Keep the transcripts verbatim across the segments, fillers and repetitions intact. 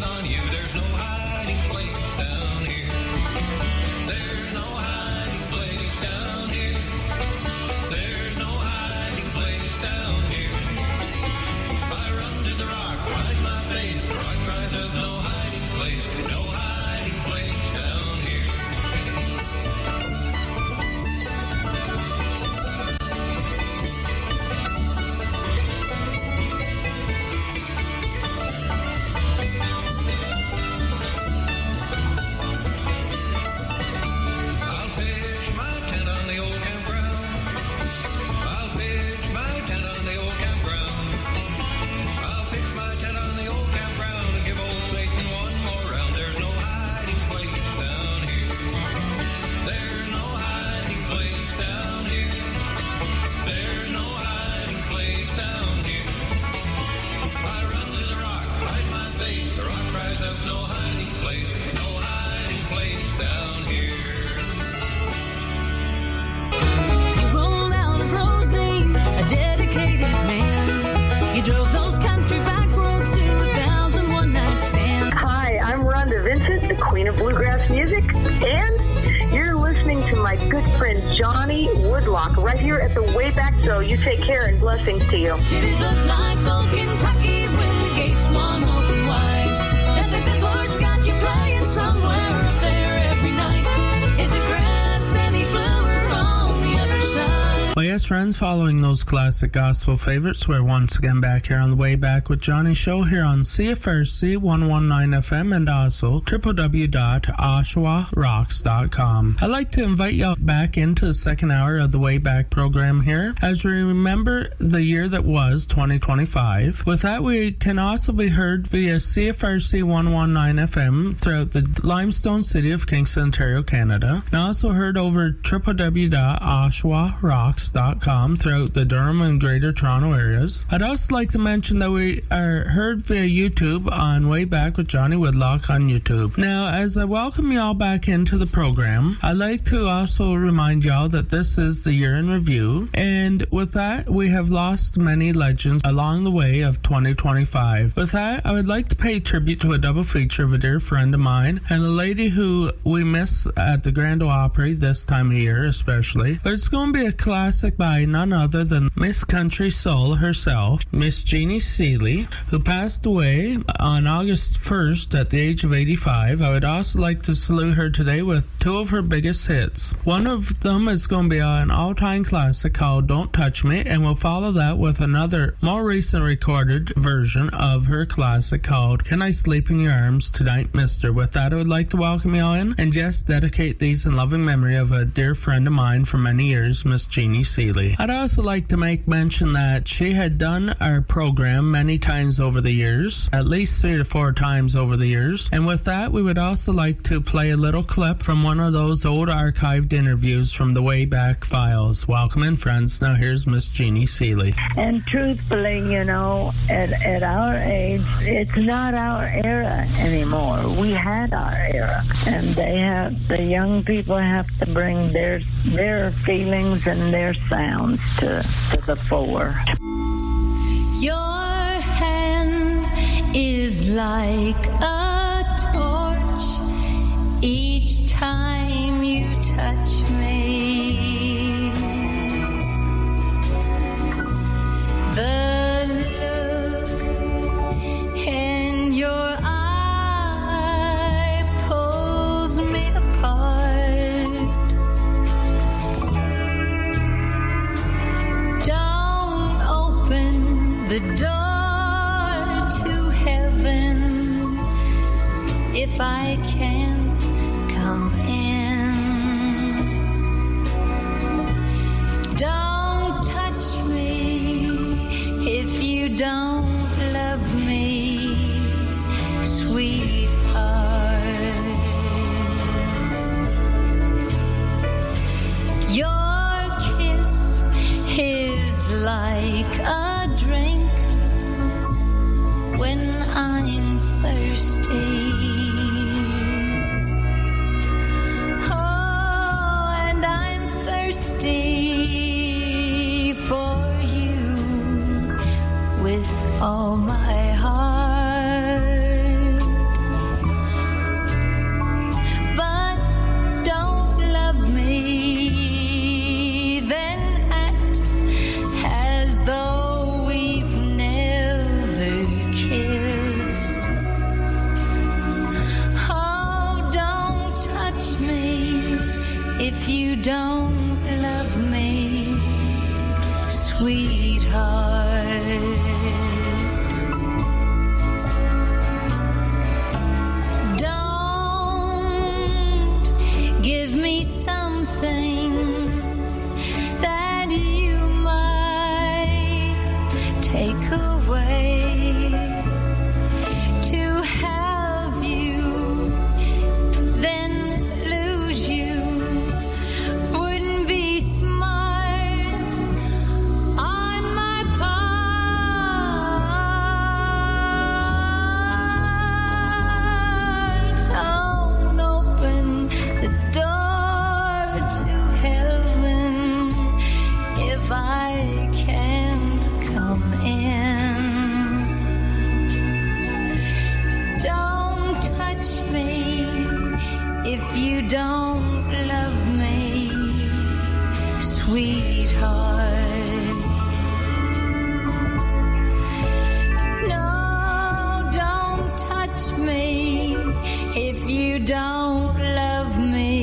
on you. There's no hiding place down here. There's no hiding place down here. There's no hiding place down here. I run to the rock, hide my face. The rock cries out, no hiding place, no hiding place down here. Queen of Bluegrass Music, and you're listening to my good friend Johnny Woodlock right here at the Wayback Show. You take care and blessings to you. Did it look like old Kentucky when the gates swung open wide? And the good Lord's got you playing somewhere up there every night. Is the grass any bluer on the other side? Well, yes, friends, following those classic gospel favorites, we're once again back here on the Way Back with Johnny show here on C F R C one nineteen F M and also w w w dot oshawa rocks dot com. I'd like to invite you back into the second hour of the Way Back program here as we remember the year that was twenty twenty-five. With that, we can also be heard via C F R C one nineteen F M throughout the limestone city of Kingston, Ontario, Canada, and also heard over w w w dot oshawa rocks dot com throughout the Durham and Greater Toronto areas. I'd also like to mention that we are heard via YouTube on Way Back with Johnny Woodlock on YouTube. Now, as I welcome y'all back into the program, I'd like to also remind y'all that this is the year in review, and with that, we have lost many legends along the way of twenty twenty-five. With that, I would like to pay tribute to a double feature of a dear friend of mine and a lady who we miss at the Grand Ole Opry this time of year especially, but it's going to be a classic by none other than Miss Country Soul herself, Miss Jeannie Seely, who passed away on August first at the age of eighty-five. I would also like to salute her today with two of her biggest hits. One of them is going to be an all-time classic called Don't Touch Me, and we'll follow that with another more recent recorded version of her classic called Can I Sleep in Your Arms Tonight, Mister. With that, I would like to welcome y'all in and just dedicate these in loving memory of a dear friend of mine for many years, Miss Jeannie Seely. I'd also like to make mention that she had done our program many times over the years, at least three to four times over the years, and with that we would also like to play a little clip from one of those old archived interviews from the Way Back files. Welcome in, friends. Now here's Miss Jeannie Seely. And truthfully, you know, at, at our age, it's not our era anymore. We had our era, and they have, the young people have to bring their their feelings and their sounds to, to the fore. Your hand is like a torch each time you touch me. The look in your eye pulls me apart. Don't open the door to heaven if I can't come in. Don't touch me if you don't love me, sweetheart. Your kiss is like a drink when I'm thirsty. Oh, and I'm thirsty for you with all my heart. if you don't love me, sweetheart. Don't give me something that you might take away. To have you, then lose you, wouldn't be smart on my part. Don't open the door to heaven if I can't come in. Don't touch me if you don't love me, sweetheart. No, don't touch me if you don't love me,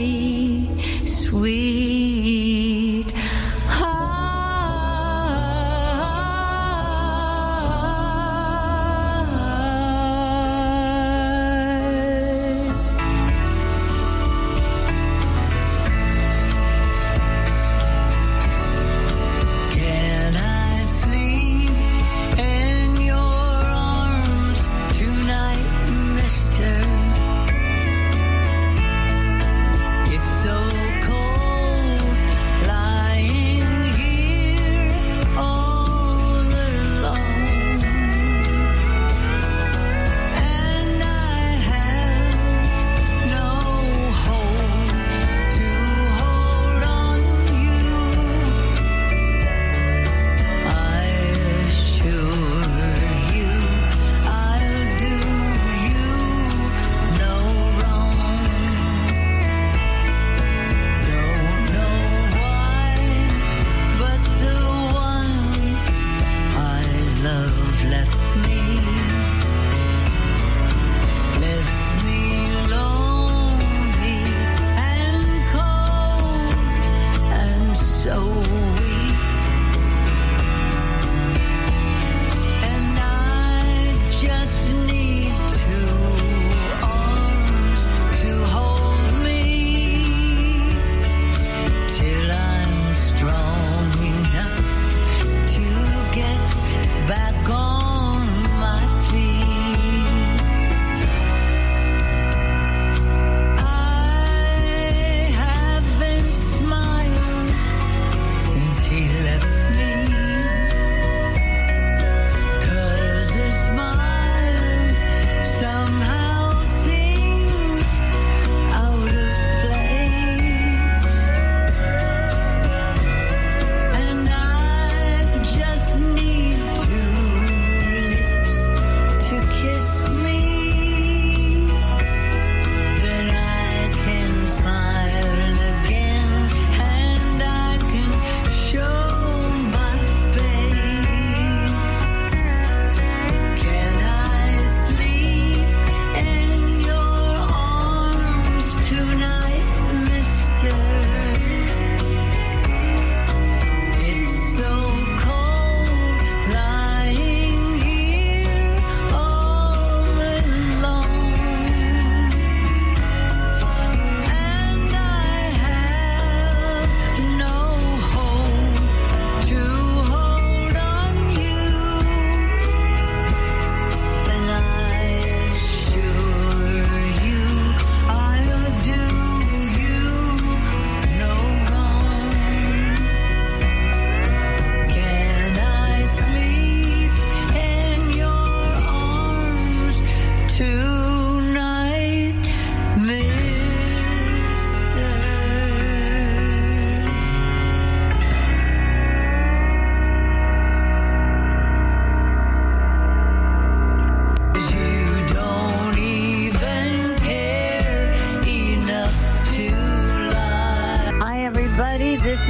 sweetheart. Can I sleep in your arms tonight, mister?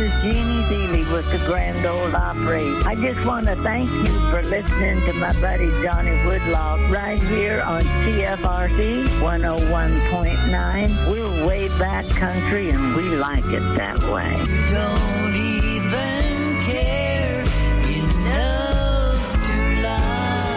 is Jeannie Dealey with the Grand Ole Opry. I just want to thank you for listening to my buddy Johnny Woodlock right here on C F R C one oh one point nine. We're way back country and we like it that way. Don't even care enough to lie.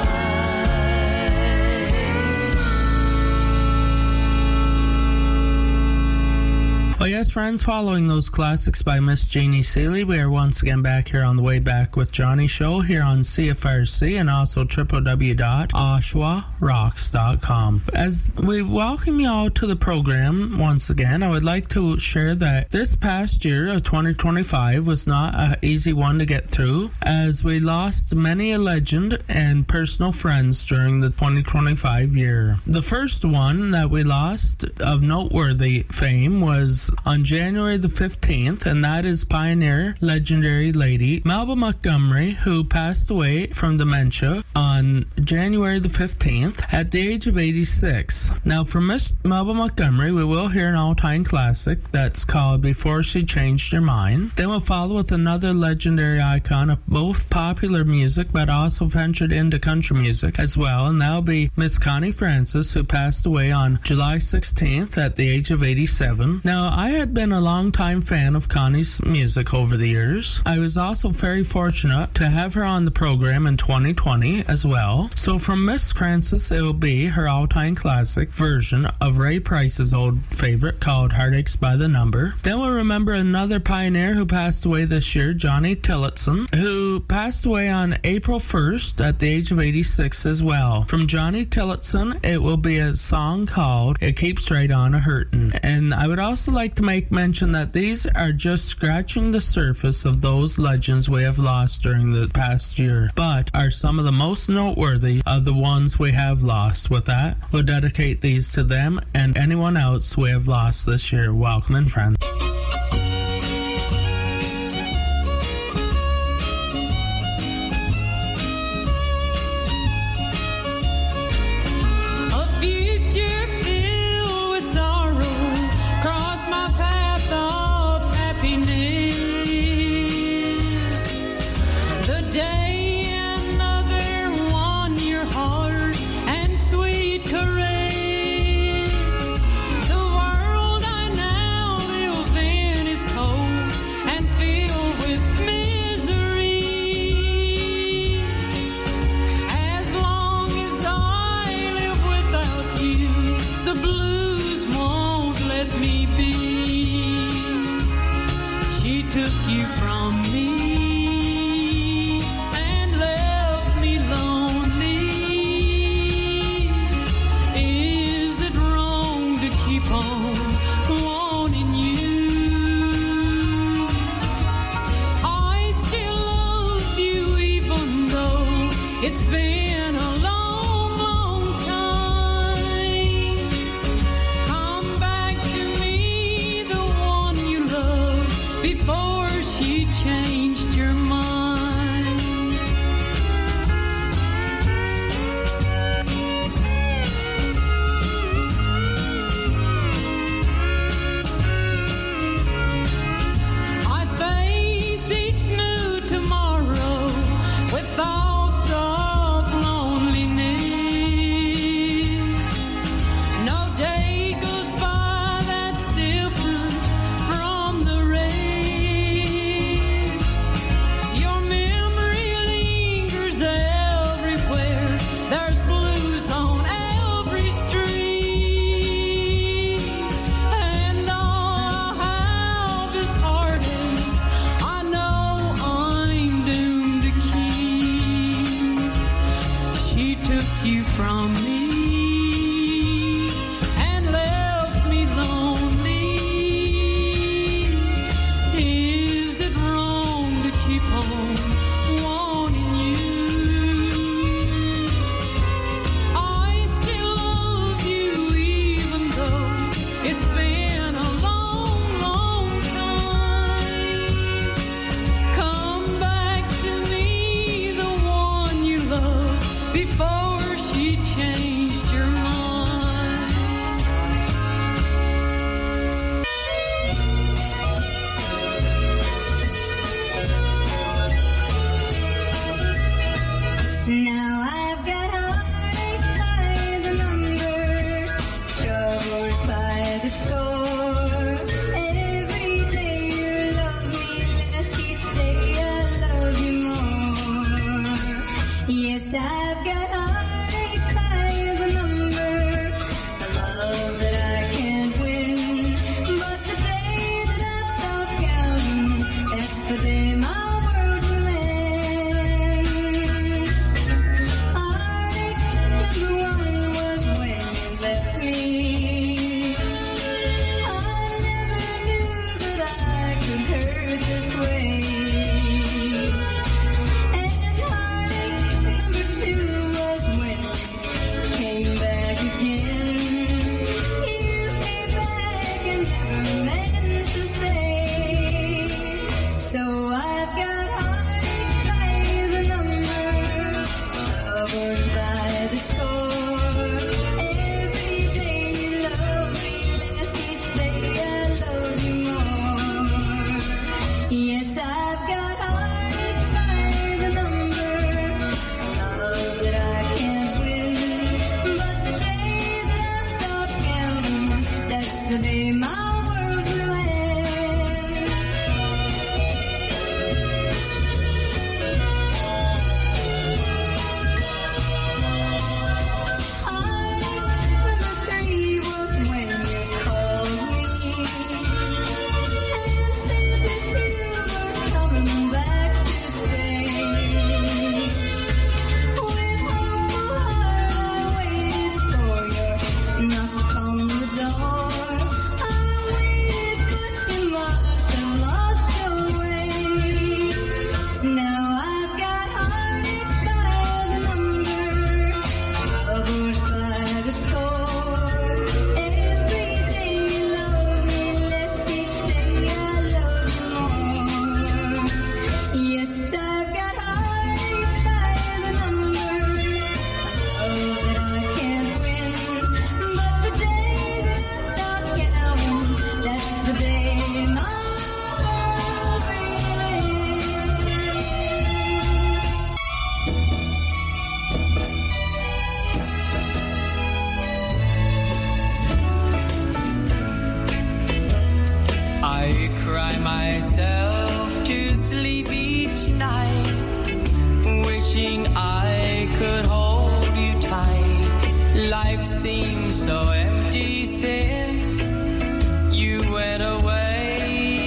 Well, yes, friends, following those classics by Miss Jeannie Seeley, we are once again back here on the Way Back with Johnny show here on C F R C and also w w w dot oshawa rocks dot com. As we welcome you all to the program once again, I would like to share that this past year of twenty twenty-five was not an easy one to get through, as we lost many a legend and personal friends during the twenty twenty-five year. The first one that we lost of noteworthy fame was on January the fifteenth, and that is pioneer, legendary lady Melba Montgomery, who passed away from dementia on January the fifteenth at the age of eighty-six. Now, from Miss Melba Montgomery, we will hear an all-time classic that's called Before She Changed Her Mind. Then we'll follow with another legendary icon of both popular music but also ventured into country music as well, and that'll be Miss Connie Francis, who passed away on July sixteenth at the age of eighty-seven. Now, I had been a long-time fan of Connie's music over the years. I was also very fortunate to have her on the program in twenty twenty as well. So from Miss Francis, it will be her all-time classic version of Ray Price's old favorite called Heartaches by the Number. Then we'll remember another pioneer who passed away this year, Johnny Tillotson, who passed away on April first at the age of eighty-six as well. From Johnny Tillotson, it will be a song called It Keeps Right On a Hurtin'. And I would also like to make mention that these are just scratching the surface of those legends we have lost during the past year, but are some of the most noteworthy of the ones we have lost. With that, we'll dedicate these to them and anyone else we have lost this year. Welcome in, friends. The world I now live in is wishing I could hold you tight. Life seems so empty since you went away.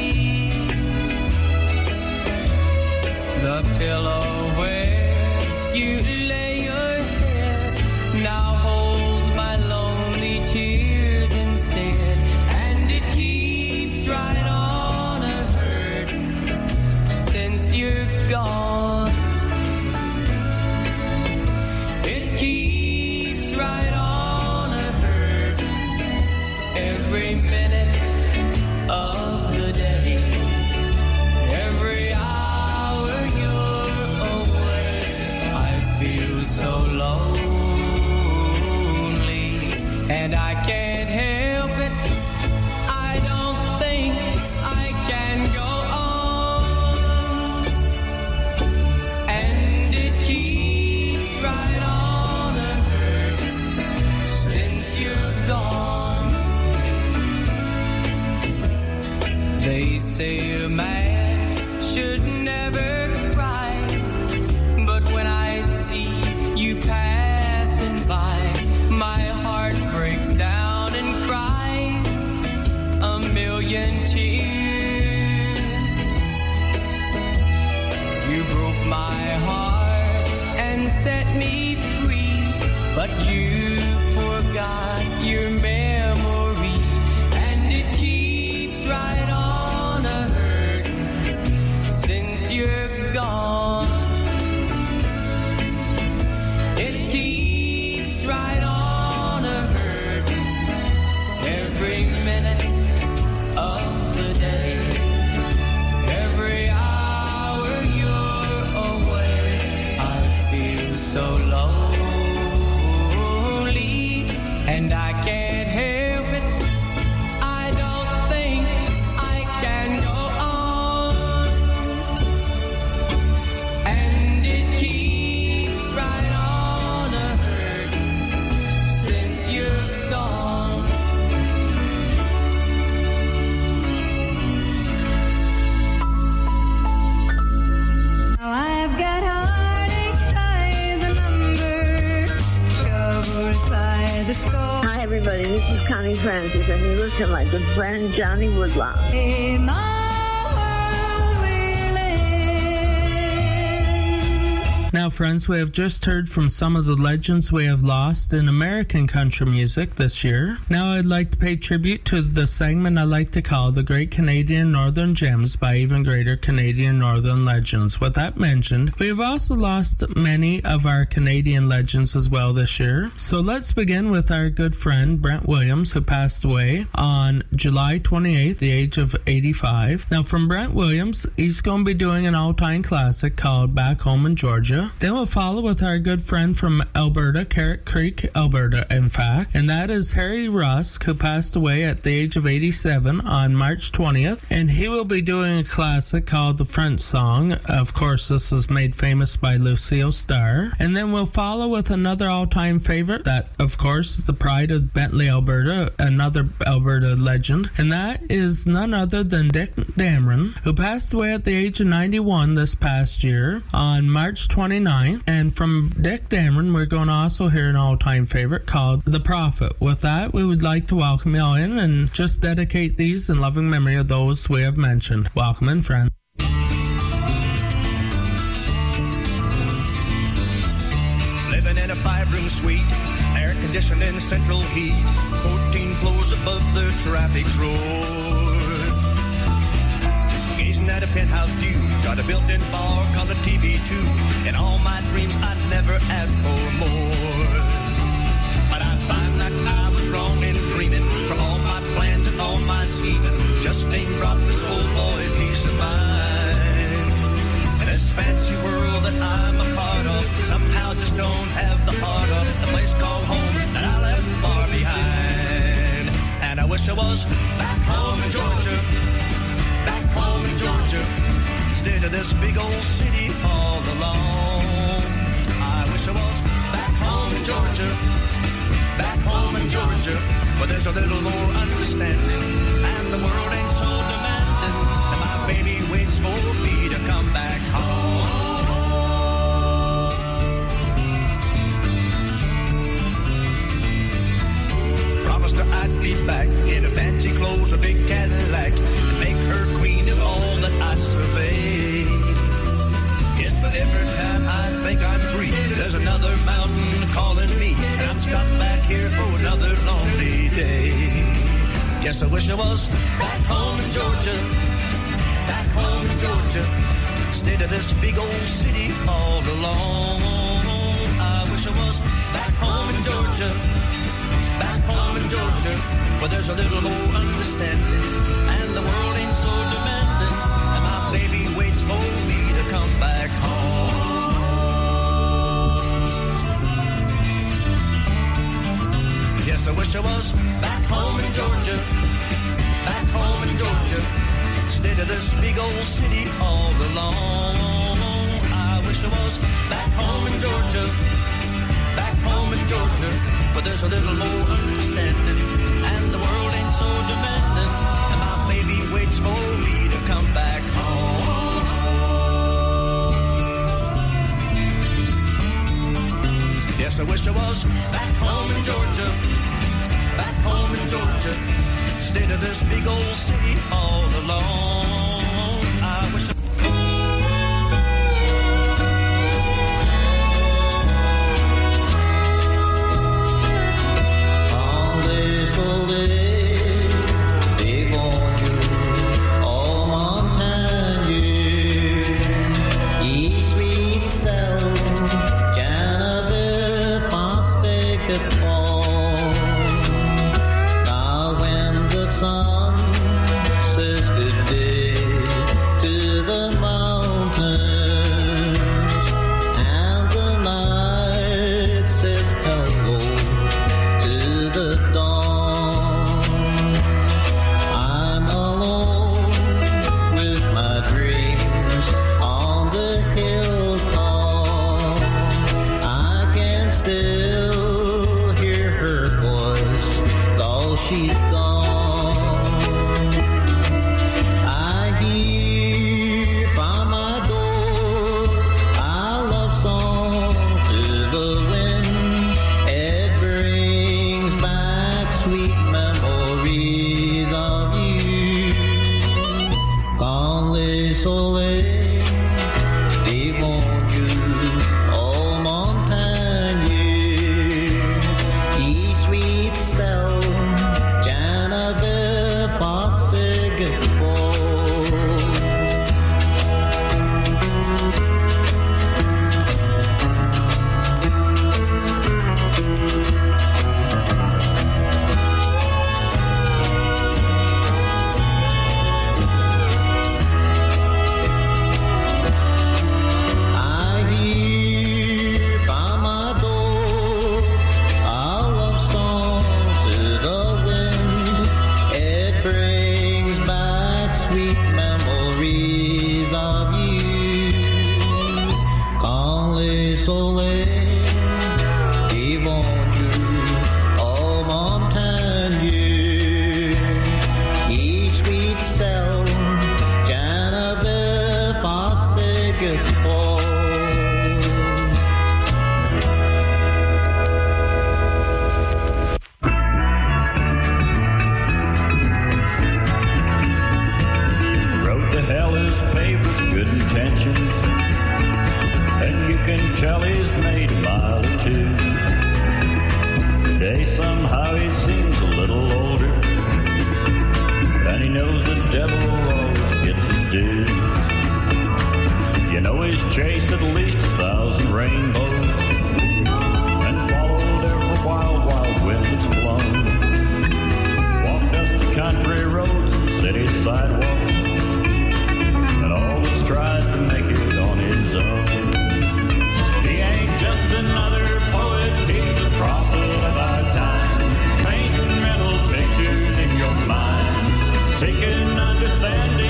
The pillow where you lay your head now holds my lonely tears instead, and it keeps right on a hurt since you're gone. It keeps right on a hurt every minute of the day. Every hour you're away, I feel so lonely, and I can't help it. I don't think I can go on, and it keeps right on a hurt since you're gone. They say a man should never cry, but when I see you passing by, my heart breaks down and cries a million tears. You broke my heart and set me free, but you forgot your memory, and it keeps right on a hurt since you're gone. It keeps right on a hurt every minute of the day. Every hour you're away, I feel so lonely, and I can't help it. I don't think I can go on, and it keeps right on a hurt since you're gone. Now I've got heartaches by the number, troubles by the score. Hi, everybody. This is Connie Francis, and you listen to my good friend Johnny Woodlock. In my world we live. Now, friends, we have just heard from some of the legends we have lost in American country music this year. Now, I'd like to pay tribute to the segment I like to call The Great Canadian Northern Gems by Even Greater Canadian Northern Legends. With that mentioned, we have also lost many of our Canadian legends as well this year. So let's begin with our good friend Brent Williams, who passed away on July twenty-eighth, the age of eighty-five. Now, from Brent Williams, he's going to be doing an all-time classic called Back Home in Georgia. Then we'll follow with our good friend from Alberta, Carrot Creek, Alberta, in fact, and that is Harry Rusk, who passed away at the age of eighty-seven on March twentieth, and he will be doing a classic called The French Song. Of course, this was made famous by Lucille Starr. And then we'll follow with another all-time favorite, that, of course, is the pride of Bentley, Alberta, another Alberta legend, and that is none other than Dick Dameron, who passed away at the age of ninety-one this past year on March twenty-ninth. And from Dick Dameron, we're going to also hear an all-time favorite called The Prophet. With that, we would like to welcome you all in and just dedicate these in loving memory of those we have mentioned. Welcome in, friends. Living in a five-room suite, air conditioning, central heat, fourteen floors above the traffic's roar. Gazing at a penthouse view, got a built-in bar called a T V too. In all my dreams, I never asked for more. But I find that I was wrong in dreaming, for all my plans and all my scheming just ain't brought this old boy peace of mind. And this fancy world that I'm a part of somehow just don't have the heart of the place called home that I left far behind. And I wish I was back home in Georgia, back home in Georgia, instead of this big old city all alone. I wish I was back home in Georgia, back home in Georgia, where there's a little more understanding, and the world ain't so demanding, and my baby waits for me to come back home. back in a fancy clothes, a big Cadillac, and make her queen of all that I survey. Yes, but every time I think I'm free, there's another mountain calling me, and I'm stuck back here for another lonely day. Yes, I wish I was back home in Georgia, back home in Georgia, instead of this big old city all alone. I wish I was back home in Georgia, back home in Georgia, where there's a little more understanding, and the world ain't so demanding, and my baby waits for me to come back home. Yes, I wish I was back home in Georgia, back home in Georgia, instead of this big old city all alone. I wish I was back home in Georgia, back home in Georgia, but there's a little more understanding, and the world ain't so demanding, and my baby waits for me to come back home. Yes, I wish I was back home in Georgia, back home in Georgia, instead of this big old city all alone. I wish I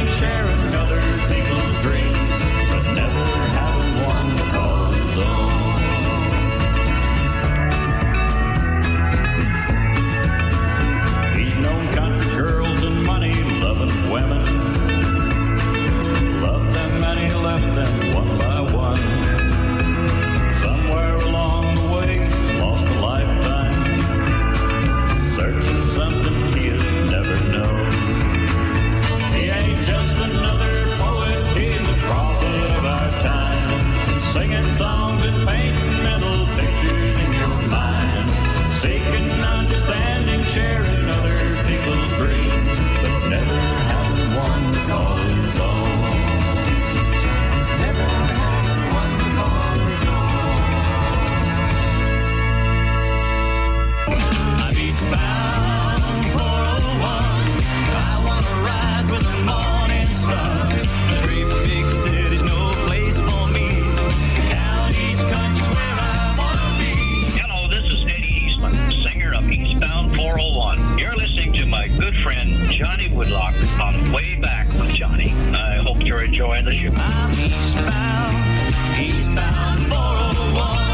Sharing other people's dreams, but never having one to call his own. my good friend Johnny Woodlock on Way Back with Johnny. I hope you're enjoying the show. I'm eastbound, eastbound four oh one.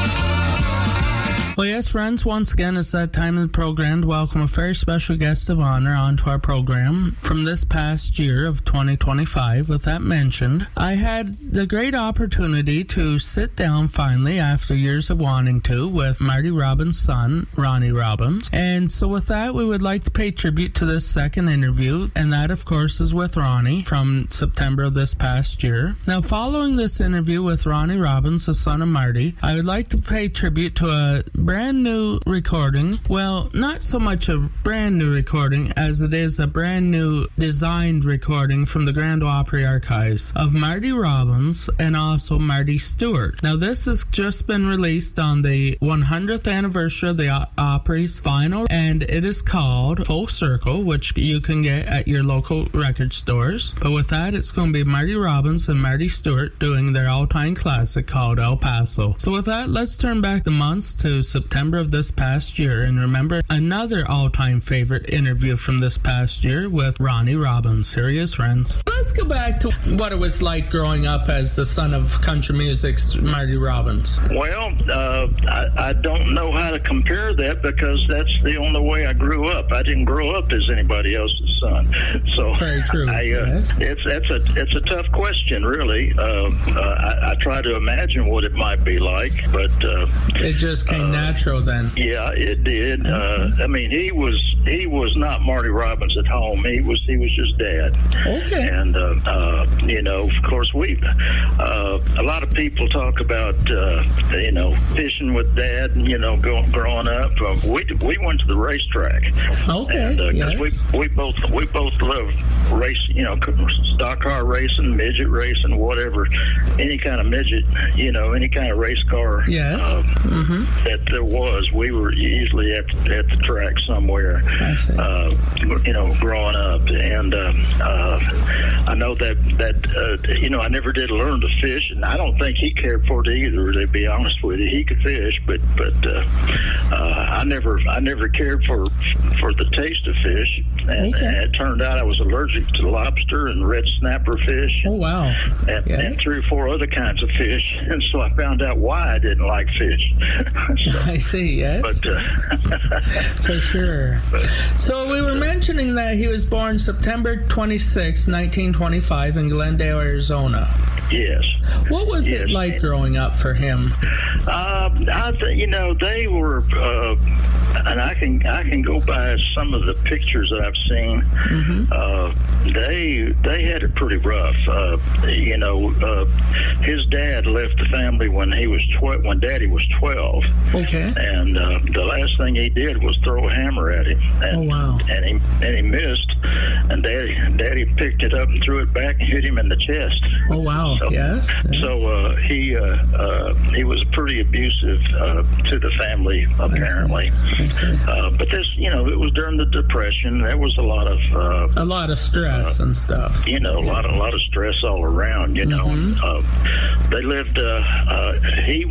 Well, yes, friends, once again, it's that time of the program to welcome a very special guest of honor onto our program from this past year of twenty twenty-five. With that mentioned, I had the great opportunity to sit down finally after years of wanting to with Marty Robbins' son, Ronnie Robbins. And so with that, we would like to pay tribute to this second interview, and that, of course, is with Ronnie from September of this past year. Now, following this interview with Ronnie Robbins, the son of Marty, I would like to pay tribute to a brand new recording. Well, not so much a brand new recording as it is a brand new designed recording from the Grand Ole Opry archives of Marty Robbins and also Marty Stuart. Now, this has just been released on the one hundredth anniversary of the o- Opry's vinyl, and it is called Full Circle, which you can get at your local record stores. But with that, it's going to be Marty Robbins and Marty Stuart doing their all-time classic called El Paso. So with that, let's turn back the months to September of this past year and remember another all-time favorite interview from this past year with Ronnie Robbins. Here he is, friends. Let's go back to what it was like growing up as the son of country music's Marty Robbins. Well, uh, I, I don't know how to compare that because that's the only way I grew up. I didn't grow up as anybody else's son. So Very true. I, uh, Yes. it's that's a it's a tough question, really. Uh, uh, I, I try to imagine what it might be like, but uh, It just came uh, natural then. yeah, it did. Uh, I mean, he was he was not Marty Robbins at home. He was he was just Dad. Okay. And uh, uh, you know, of course, we uh, a lot of people talk about uh, you know fishing with Dad. You know, go, growing up, uh, we we went to the racetrack. Okay. And uh, 'cause yes. we we both we both love race. You know, stock car racing, midget racing, whatever, any kind of midget. You know, any kind of race car. Yes. Uh, Mm-hmm. that there was. We were usually at, at the track somewhere, I see. uh, you know, growing up. And uh, uh, I know that, that uh, you know, I never did learn to fish, and I don't think he cared for it either, to be honest with you. He could fish, but but uh, uh, I never I never cared for for the taste of fish. And, Okay. and it turned out I was allergic to lobster and red snapper fish. Oh, wow. And, Yes. and three or four other kinds of fish, and so I found out why I didn't like fish. So, I see, yes. but uh, For sure. but, So we were mentioning that he was born September twenty-sixth, nineteen twenty-five in Glendale, Arizona. yes, What was it Yes. like growing up for him? uh, I th- you know they were, uh, and I can I can go by some of the pictures that I've seen. Mm-hmm. Uh, they they had it pretty rough. Uh, you know, uh, his dad left the family when he was twelve. When Daddy was twelve. Okay. And uh, the last thing he did was throw a hammer at him, and, Oh, wow. and he and he missed. And Daddy Daddy picked it up and threw it back and hit him in the chest. Oh, wow. So, Yes. so uh, he uh, uh, he was pretty abusive uh, to the family, apparently. Okay. Uh, but this, you know, it was during the Depression. There was a lot of uh, A lot of stress and stuff. you know, a lot of a lot of stress all around. You know, Mhm. uh, they lived. Uh, uh, he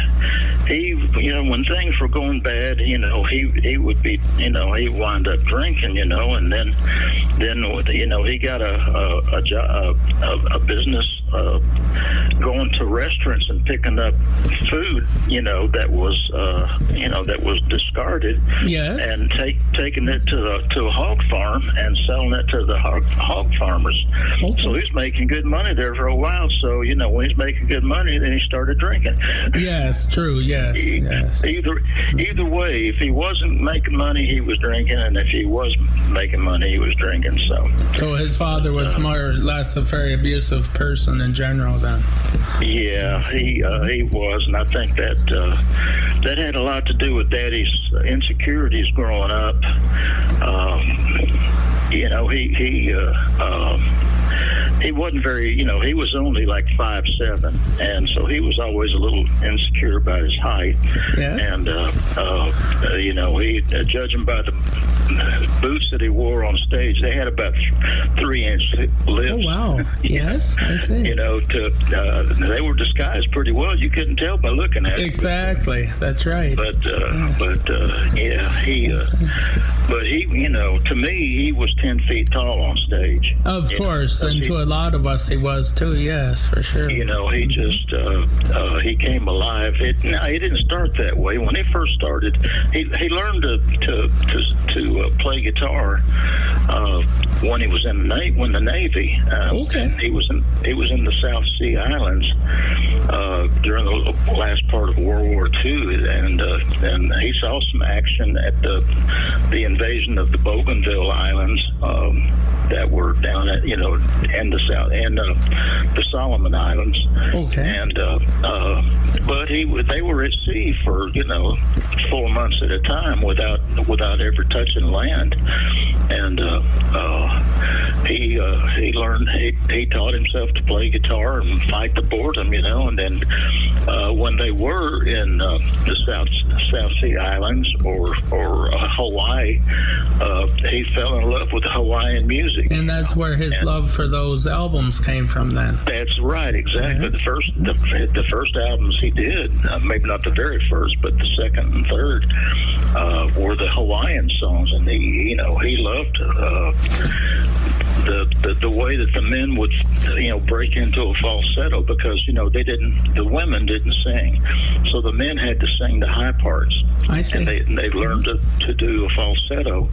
he, you know, when things were going bad, you know, he he would be, you know, he wound up drinking, you know, and then then you know he got a a a, jo- a, a business uh, going to restaurants and picking up food, you know, that was uh, you know that was discarded. Yes. And take taking it to the to a hog farm and selling it to the hog, hog farmers. Okay. So he's making good money there for a while. So you know when he's making good money, then he started drinking. Yes, true. Yes. Yes. Either either way, if he wasn't making money, he was drinking, and if he was making money, he was drinking. So So his father was more or less a very abusive person in general then. yeah, he uh, he was, and I think that uh, that had a lot to do with Daddy's insecurities growing up. Um, you know, he he uh, um, he wasn't very, you know, he was only like five seven, and so he was always a little insecure about his height. Yes. And uh, uh, uh, you know, he uh, judging by the boots that he wore on stage, they had about three inch lips. Oh wow! Yes, I see. You know, to uh, they were disguised pretty well. You couldn't tell by looking at it. Exactly. That's right. But uh, Yes. but uh, yeah, he. Uh, but he, you know, to me, he was ten feet tall on stage. Of You course, know, and he- to a lot of us, he was too. Yes, for sure. You know, he just uh, uh, he came alive. It, no, he didn't start that way. When he first started, he he learned to to to, to uh, play guitar uh, when he was in the Navy. When the Navy, uh, Okay. he was in he was in the South Sea Islands uh, during the last part of World War Two, and uh, and he saw some action at the the invasion of the Bougainville Islands. Um, that were down at, you know, in the south, and uh, the Solomon Islands. Okay. And, uh, uh, but he, they were at sea for, you know, four months at a time without, without ever touching land. And, uh, uh, he, uh, he learned, he, he taught himself to play guitar and fight the boredom, you know, and then, uh, when they were in, uh, the South, South Sea Islands or, or uh, Hawaii, uh, he fell in love with Hawaiian music. And that's where his And- love for those albums came from then. That's right, exactly. The first, the, the first albums he did, uh, maybe not the very first, but the second and third, uh, were the Hawaiian songs, and he, you know, he loved uh, the, the the way that the men would, you know, break into a falsetto, because, you know, they didn't, the women didn't sing, so the men had to sing the high parts. I see. And they they learned to, to do a falsetto,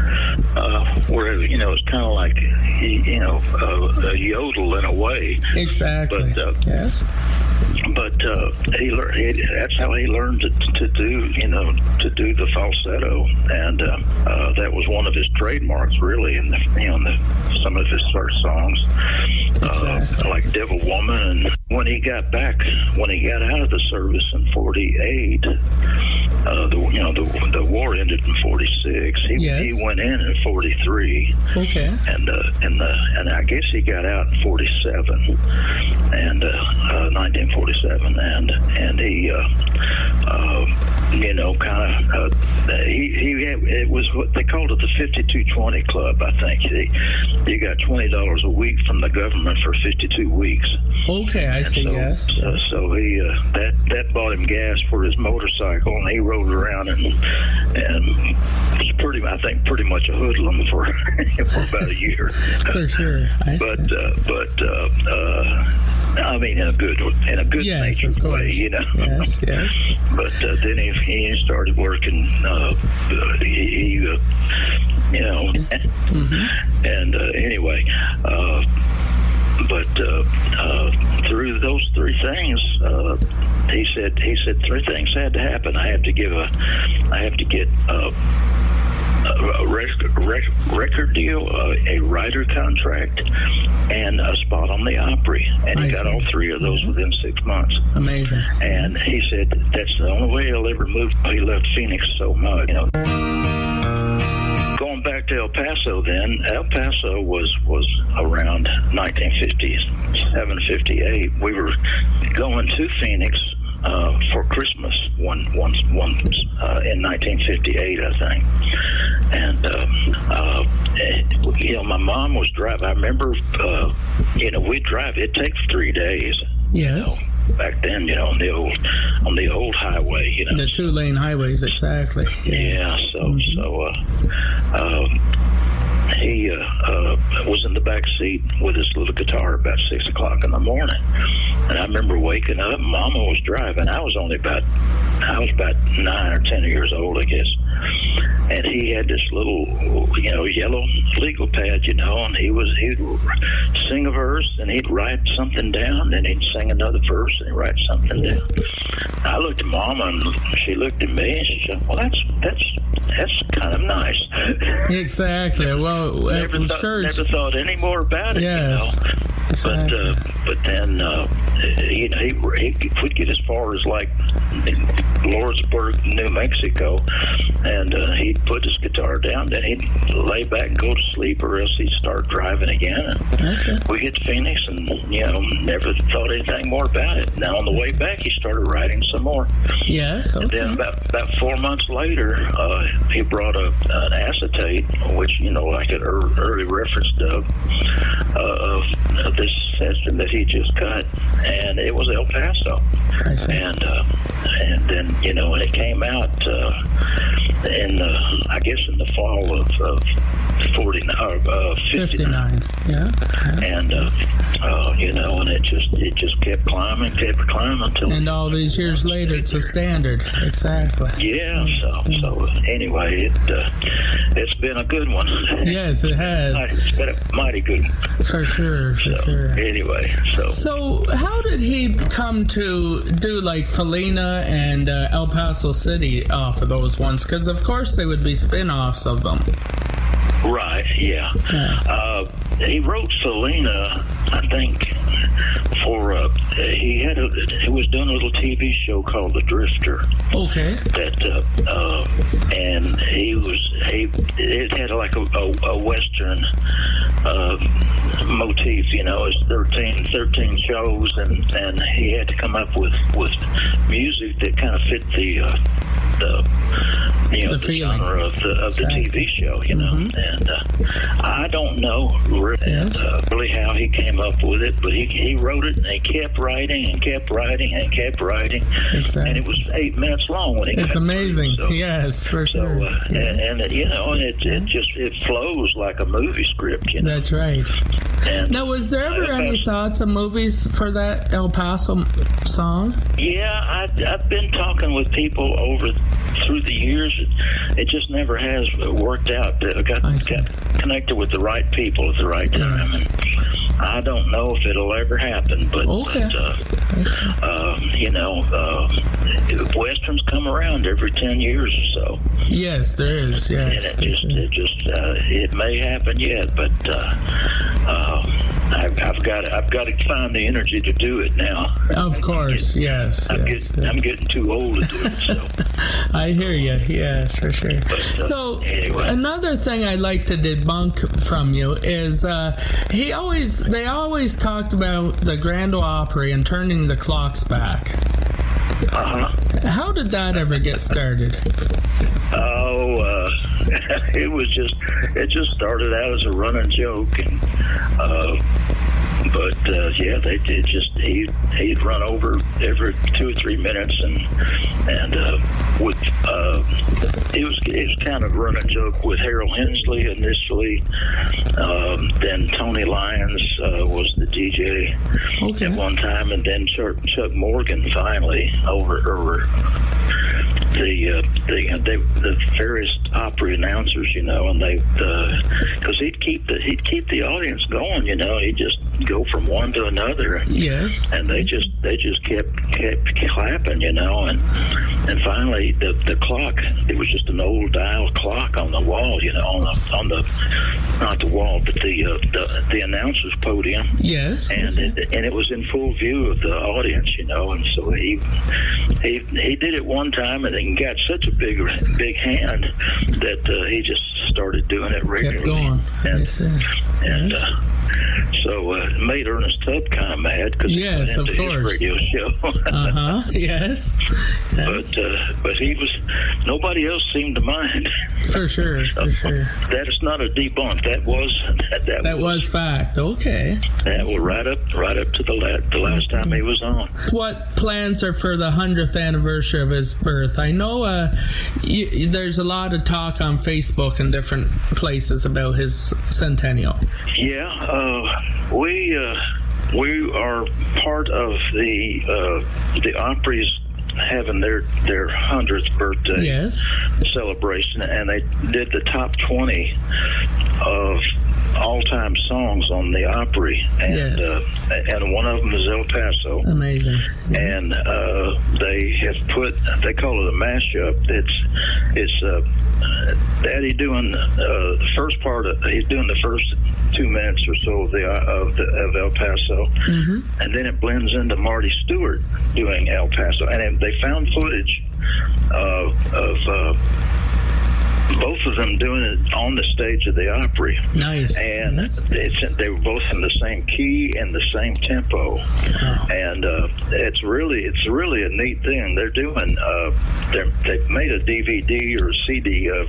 uh, where, you know, it's kind of like, you know, uh, a yodel in a way. Exactly. But, uh, yes. But uh, he learned. He, that's how he learned to, to do, you know, to do the falsetto, and uh, uh, that was one of his trademarks, really, in the, you know, in the, some of his first songs, Exactly. uh, like "Devil Woman." And when he got back, when he got out of the service in forty-eight, uh, the you know the the war ended in forty-six. He Yes. he went in in forty-three. Okay. And uh, and the and I guess he got out in forty-seven, and uh, uh, nineteen forty-seven, and and he, uh, uh, you know, kind of uh, he he had, it was what they called it, the fifty-two twenty Club. I think he, you got twenty dollars a week from the government for fifty-two weeks. Okay, I And see. so, Yes. uh, so he uh, that that bought him gas for his motorcycle, and he rode around and and was pretty, I think, pretty much a hoodlum for for about a year. For sure. I But see. uh, but uh, uh, I mean, in a good in a good Yes, of natured course. way, you know. Yes, yes. But uh, then he, he started working. Uh, he, he uh, you know, Mm-hmm. and uh, anyway. Uh, But uh, uh, through those three things, uh, he said he said three things had to happen. I have to give a, I have to get a, a record, rec- record deal, uh, a writer contract, and a spot on the Opry. And he I got see. all three of those within six months. Amazing. And he said that's the only way he'll ever move. He loved Phoenix so much, you know. Going back to El Paso, then El Paso was was around nineteen fifty-seven, fifty-eight. We were going to Phoenix uh, for Christmas one once once uh, in nineteen fifty-eight, I think. And um, uh, you know, my mom was driving. I remember, uh, you know, we'd drive. It takes three days. You Yes. know, back then, you know, on the old on the old highway, you know. The two lane highways, exactly. Yeah, so so uh, uh, he uh, uh, was in the back seat with his little guitar about six o'clock in the morning, and I remember waking up. Mama was driving. I was only about I was about nine or ten years old, I guess. And he had this little, you know, yellow legal pad, you know, and he was he'd sing a verse, and he'd write something down, and he'd sing another verse, and he'd write something down. I looked at Mama, and she looked at me, and she said, "Well, that's that's that's kind of nice." Exactly. Well, never I'm thought, sure it's- never thought any more about it. Yes. You know? But uh, but then uh, you know he, he would get as far as like Lordsburg, New Mexico, and uh, he'd put his guitar down. Then he'd lay back and go to sleep, or else he'd start driving again. And Okay. we hit Phoenix, and you know never thought anything more about it. Now on the way back, he started writing some more. Yes. And Okay. then about about four months later, uh, he brought a, an acetate, which you know, like an er, early reference dub uh, of, of this session that he just cut, and it was El Paso. I see. And uh, and then you know, when it came out uh, in the, I guess in the fall of, of forty-nine, uh, fifty-nine. fifty-nine. Yeah. yeah. And uh, uh, you know, and it just it just kept climbing, kept climbing until. And all these years later, it's a standard. Exactly. Yeah. So so anyway, it uh, it's been a good one. Yes, it has. It's been a mighty good one. For sure. For So sure. anyway, so So, how did he come to do like Felina and uh, El Paso City off of those ones? Because, of course, they would be spin offs of them. right, yeah. Yeah. Uh, he wrote Selena, I think, for uh, he had a he was doing a little T V show called The Drifter. Okay. That uh, uh, and he was he it had like a, a, a western uh, motif, you know, it's thirteen, thirteen shows, and, and he had to come up with, with music that kind of fit the uh, the you know The the, feeling. genre of the of the T V show, you know, and uh, I don't know really, Yes. uh, really how he came up with it, but he he wrote it and he kept writing and kept writing and kept writing, Exactly. and it was eight minutes long when he It's got amazing. through, so- Yes, for so, sure. uh, Yeah. and, and you know, and it, it just it flows like a movie script, you know. That's right. And Now, was there ever El any Paso- thoughts of movies for that El Paso song? Yeah, I, I've been talking with people over through the years. It, it just never has worked out. I got, I see. got connected with the right people at the right time, and I don't know if it'll ever happen. But, Okay. but uh, uh, you know, uh, westerns come around every ten years or so. Yes, there is. And Yes. it just, it just, uh, it may happen yet, but uh, uh, I've, I've got, I've got to find the energy to do it now. Of course. Yes. I'm yes, getting, yes. I'm getting too old to do it. So, I hear you. Yes, for sure. uh, So anyway. another thing I'd like to debunk from you is uh, he always they always talked about the Grand Ole Opry and turning the clocks back. uh-huh. How did that ever get started? Oh, uh, it was just, it just started out as a running joke, and uh, but uh, yeah, they did just he he'd run over every two or three minutes, and and uh, with uh, it was it was kind of a running joke with Harold Hensley initially, um, then Tony Lyons uh, was the D J Okay. at one time, and then Chuck, Chuck Morgan finally over over. The, uh, the they, the various Opry announcers, you know, and they because he'd keep the he'd keep the audience going, you know, he'd just go from one to another, Yes. and they just they just kept kept clapping, you know, and and finally the the clock, it was just an old dial clock on the wall, you know, on the on the not the wall, but the uh, the, the announcer's podium. Yes. And it, and it was in full view of the audience, you know, and so he he he did it one time, and then got such a big big hand that uh, he just started doing it regularly. Kept going. I And, see. and Yes. uh, so uh, it made Ernest Tubb kind of mad because Yes, he went of into his course. radio show. Uh huh. Yes. Yes. But uh, but he was nobody else seemed to mind. For sure. For sure. That is not a debunk. That was that, that, That was fact. Okay. that was right up right up to the la- the last time he was on. What plans are for the hundredth anniversary of his birth? I know uh, y- there's a lot of talk on Facebook and different places about his centennial. Yeah, uh, we uh, we are part of the uh, the Opry's having their their hundredth birthday Yes. celebration, and they did the top twenty of all-time songs on the Opry, and Yes. uh, and one of them is El Paso. Amazing. And uh, they have put, they call it a mashup. It's it's uh, Daddy doing uh, the first part of, he's doing the first two minutes or so of the of, the, of El Paso, Mm-hmm. and then it blends into Marty Stewart doing El Paso, and it, they found footage uh, of uh, both of them doing it on the stage of the Opry. Nice. And Yes. it's, they were both in the same key and the same tempo, Oh. and uh, it's really it's really a neat thing. They're doing uh, they're, they've made a D V D or a C D of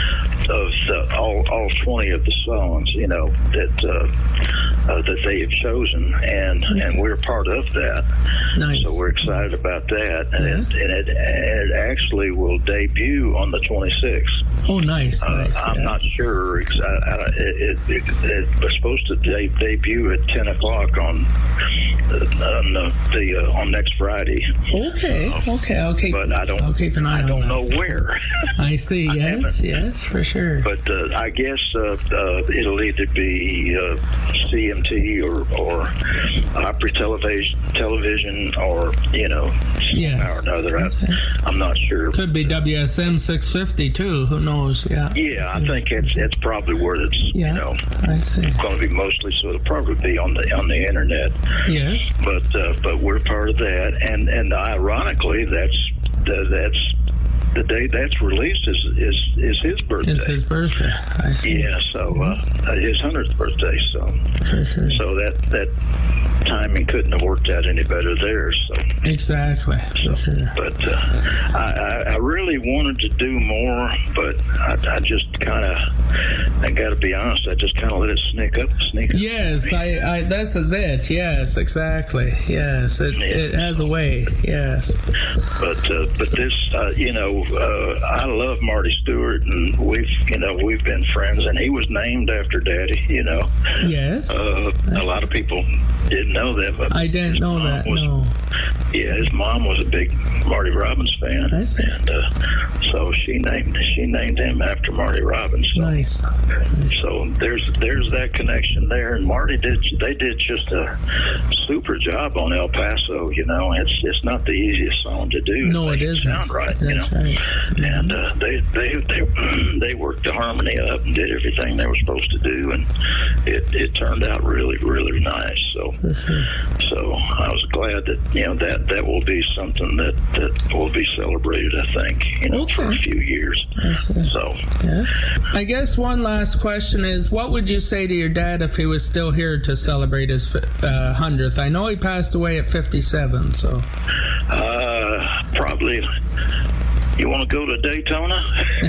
of the, all all twenty of the songs, you know, that uh, uh, that they have chosen, and and we're part of that. Nice. So we're excited about that, and, it, and, it, and it actually will debut on the twenty-sixth. Oh, nice. Uh, nice. I'm yeah. not sure. ex- I, I, it, it, it was supposed to de- debut at ten o'clock on uh, on the, the uh, on next Friday. Okay. Okay. I'll keep. But I don't. I'll keep an eye I on don't that. know where. I see. I Yes. haven't. Yes. For sure. But uh, I guess uh, uh, it'll either be uh, C M T or or Opry television, television, or you know, Yes. somehow or another. I, That's it. I'm not sure. Could be W S M six fifty too. Who knows? Yeah. Yeah, I think it's it's probably where it's Yeah. you know I see. going to be mostly. So it'll probably be on the on the internet. Yes. But uh, but we're part of that, and and ironically, that's uh, that's the day that's released is is is his birthday. It's his birthday. I see. Yeah, so uh, his hundredth birthday. So For sure. so that that timing couldn't have worked out any better there. So. Exactly. For sure. But uh, I, I, I really wanted to do more, but I, I just kind of, I got to be honest, I just kind of let it sneak up, sneak up. Yes, I, I. This is it. Yes, exactly. Yes, it, it has a way. Yes. But uh, but this, uh, you know, uh, I love Marty Stewart, and we've, you know, we've been friends, and he was named after Daddy. You know, Yes. uh, a lot of people didn't know that, but I didn't his know mom that. was- No. Yeah, his mom was a big Marty Robbins fan, I see. and uh, so she named she named him after Marty Robbins. So. Nice. So there's there's that connection there, and Marty did they did just a super job on El Paso. You know, it's it's not the easiest song to do. No, Make it isn't. sound right. You That's know, right. and uh, they they they they worked the harmony up and did everything they were supposed to do, and it it turned out really really nice. So For sure. so I was glad that you know that that will be something that that will be celebrated. I think you know for a Okay. few years. I see. So. Yeah. I guess one last question is, what would you say to your dad if he was still here to celebrate his uh, hundredth? I know he passed away at fifty-seven, so. Uh, probably. You want to go to Daytona?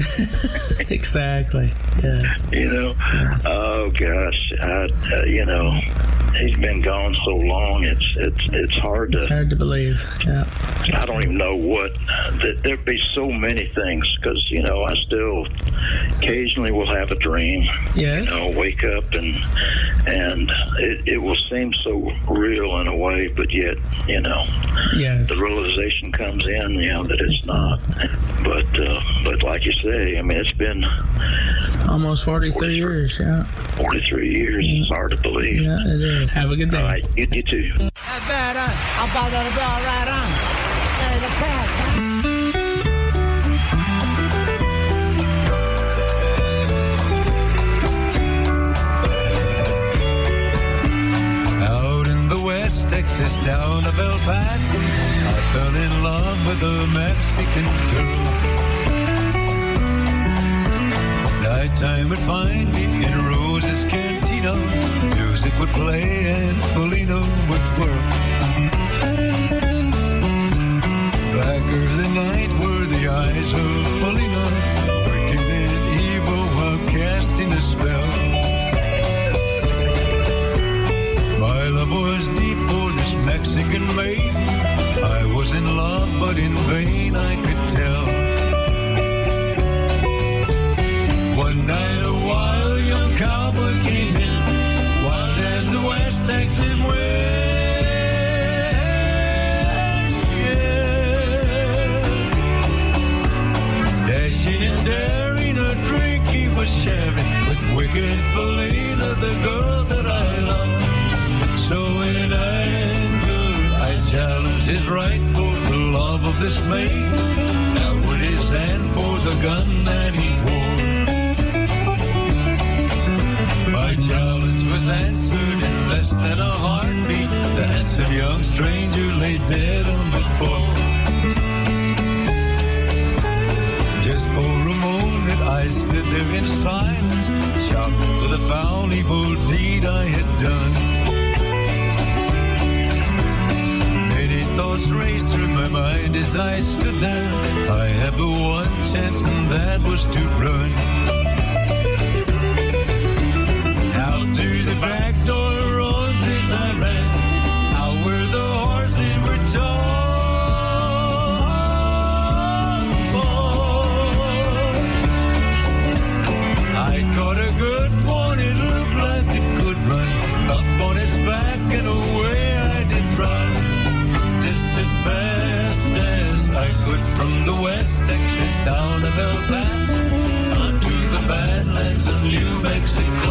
Exactly. Yes. You know? Oh gosh, I, uh, you know, he's been gone so long. It's it's it's hard It's to. hard to believe. Yeah. I don't even know what. That there'd be so many things because you know I still occasionally will have a dream. Yes. You know, wake up and and it, it will seem so real in a way, but yet you know. Yes. The realization comes in, you know, that it's not. But uh, but like you say, I mean, it's been Almost forty-three years. Yeah. forty-three years. It's hard to believe. Yeah, it is. Have a good day. All right, you, you too. Out in the West Texas town of El Paso, I fell in love with a Mexican girl. Nighttime would find me in Rose's Cantina. Music would play and Polina would work. Blacker than night were the eyes of Polina, wicked and evil while casting a spell. My love was deep for this Mexican maid. I was in love, but in vain I could tell. One night a wild young cowboy came in, wild as the West Texas wind. Yeah. Dashing and daring, a drink he was sharing with wicked Felina, the girl that I love. So in anger, I challenged his right for the love of this maid. Now would his hand for the gun that he wore. young stranger lay dead on the floor. Just for a moment I stood there in silence, shocked with the foul evil deed I had done. Many thoughts raced through my mind as I stood there. I had but one chance and that was to run. Out through the back door roses I ran, out where the horses were told. I caught a good one, it looked like it could run. Up on its back and away I did run, just as fast as I could from the West Texas town of El Paso onto the Badlands of New Mexico.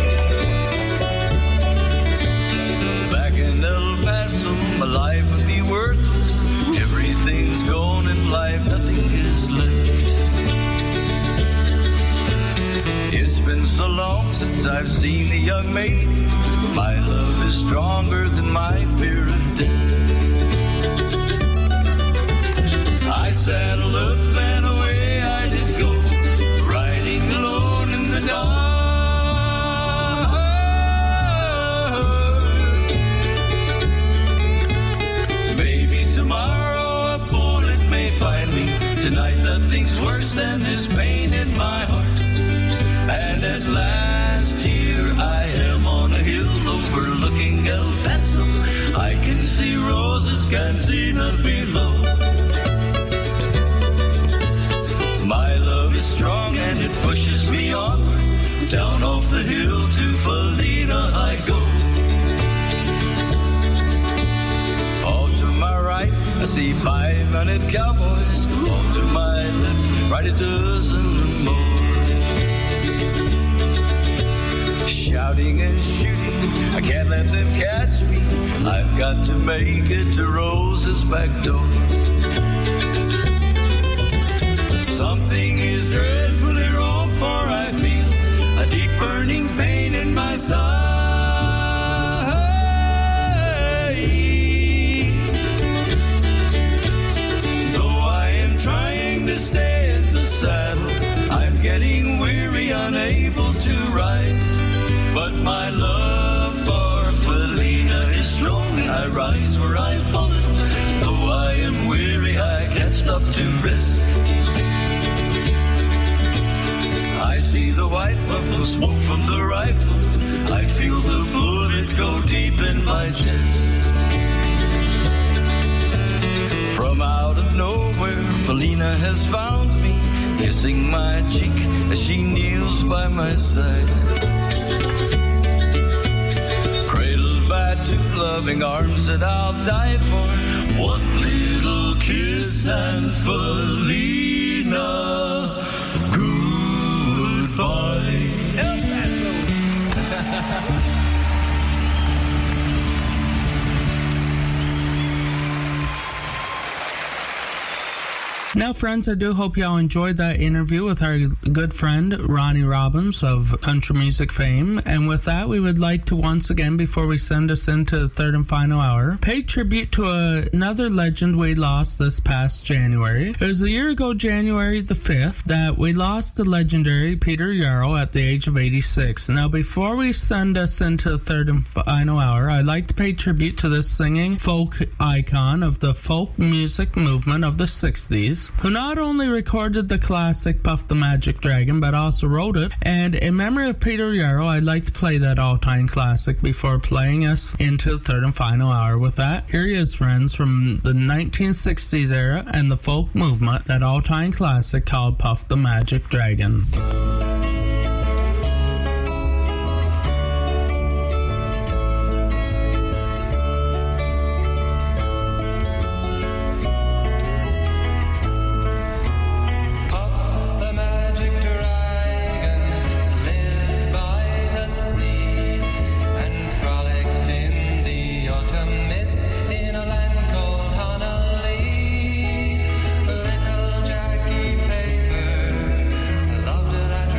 Back in El Paso, my life would be worthless. Everything's gone in life, nothing is left. It's been so long since I've seen a young maid. My love is stronger than my fear of death. I saddled up and away I did go, riding alone in the dark. Maybe tomorrow a bullet may find me. Tonight nothing's worse than this pain in my heart. And at last here I am on a hill overlooking El Paso. I can see Rosa's cantina below. My love is strong and it pushes me onward. Down off the hill to Felina I go. Off to my right I see five hundred cowboys. Off to my left, right a dozen more. Shouting and shooting, I can't let them catch me. I've got to make it to Rosa's back door. Something is dreadfully wrong, for I feel a deep burning pain in my side. Though I am trying to stay in the saddle, I'm getting weary, unable to ride. But my love for Felina is strong, and I rise where I've fallen. Though I am weary, I can't stop to rest. I see the white puff of smoke from the rifle. I feel the bullet go deep in my chest. From out of nowhere, Felina has found me, kissing my cheek as she kneels by my side. By two loving arms that I'll die for. One little kiss and Felina, goodbye. Now, friends, I do hope y'all enjoyed that interview with our good friend Ronnie Robbins of country music fame. And with that, we would like to once again, before we send us into the third and final hour, pay tribute to a, another legend we lost this past January. It was a year ago, January the fifth, that we lost the legendary Peter Yarrow at the age of eighty-six. Now, before we send us into the third and final hour, I'd like to pay tribute to this singing folk icon of the folk music movement of the sixties, who not only recorded the classic Puff the Magic Dragon, but also wrote it. And in memory of Peter Yarrow, I'd like to play that all-time classic before playing us into the third and final hour. With that, here he is, friends, from the nineteen sixties era and the folk movement, that all-time classic called Puff the Magic Dragon. Little Jackie Paper loved that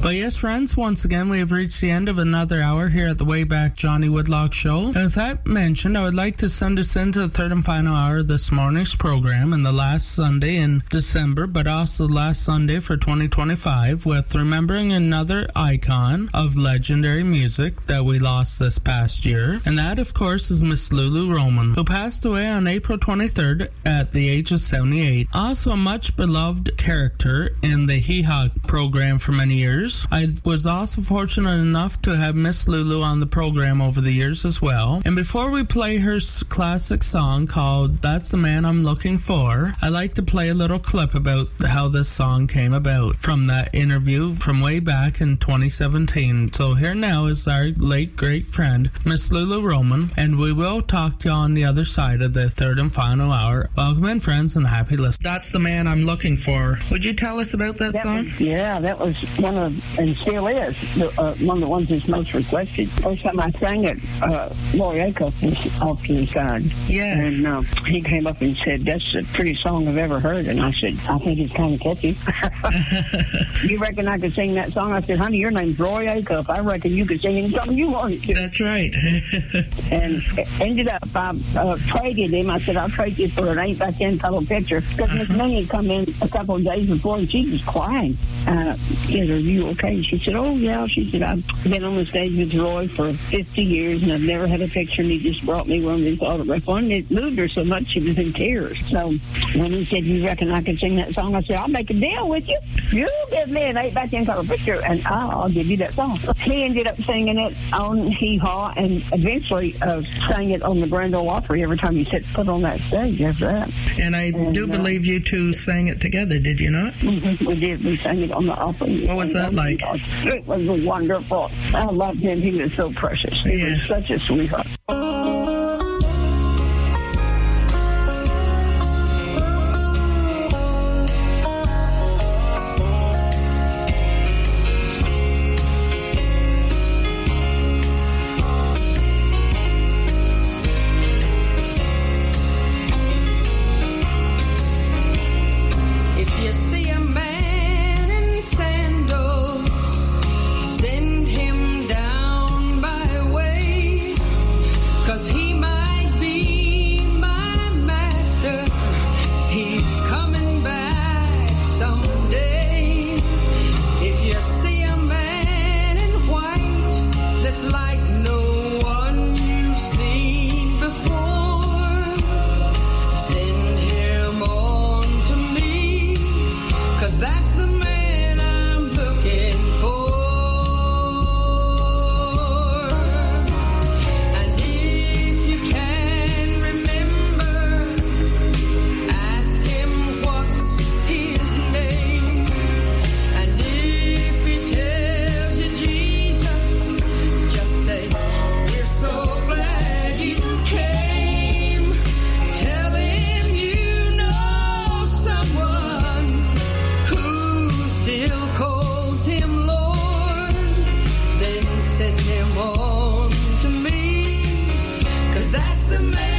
But yes, friends, once again, we have reached the end of another hour here at the Wayback Johnny Woodlock Show. With that mentioned, I would like to send us into the third and final hour of this morning's program and the last Sunday in December, but also the last Sunday for twenty twenty-five, with remembering another icon of legendary music that we lost this past year. And that, of course, is Miss Lulu Roman, who passed away on April twenty-third at the age of seventy-eight. Also a much beloved character in the Hee Haw program for many years. I was also fortunate enough to have Miss Lulu on the program over the years as well. And before we play her s- classic song called That's the Man I'm Looking For, I like to play a little clip about how this song came about from that interview from way back in twenty seventeen. So here now is our late great friend, Miss Lulu Roman, and we will talk to you on the other side of the third and final hour. Welcome in, friends, and happy listening. That's the Man I'm Looking For. Would you tell us about that, That song? was- yeah, that was one of, and still is, the, uh, one of the ones that's most requested. First time I sang it, uh, Roy Acuff was off to the side. Yes. And uh, he came up and said, that's the prettiest song I've ever heard. And I said, I think it's kind of catchy. You reckon I could sing that song? I said, honey, your name's Roy Acuff. I reckon you could sing any song you wanted to. That's right. And ended up, I uh, traded him. I said, I'll trade you for an eight by ten color picture. Because Miss Minnie come in a couple of days before and she was crying. Uh, he said, are you okay? She said, oh, yeah. She said, I've been on the stage with Roy for fifty years and I've never had a picture, and he just brought me one of his autograph one. It moved her so much she was in tears. So when he said, you reckon I could sing that song? I said, I'll make a deal with you. You give me an eight by ten color picture and I'll, I'll give you that song. He ended up singing it on Hee Haw and eventually uh, sang it on the Grand Ole Opry every time he set foot on that stage after that. And I And, do uh, believe you two sang it together, did you not? Mhm, we did. We sang it on the Opry. What was that like? It was wonderful. I loved him. He was so precious. He Yes. was such a sweetheart. If you see a man in sandals, send him down by way, 'cause he might be my master. He's coming back someday. If you see a man in white that's like no one you've seen before, send him on to me, 'cause that's the man I'm looking for. And if you can remember, ask him what's his name. And if he tells you Jesus, just say, we're so glad you came. Tell him you know someone who still calls him Lord. Then send him on to me, 'cause that's the man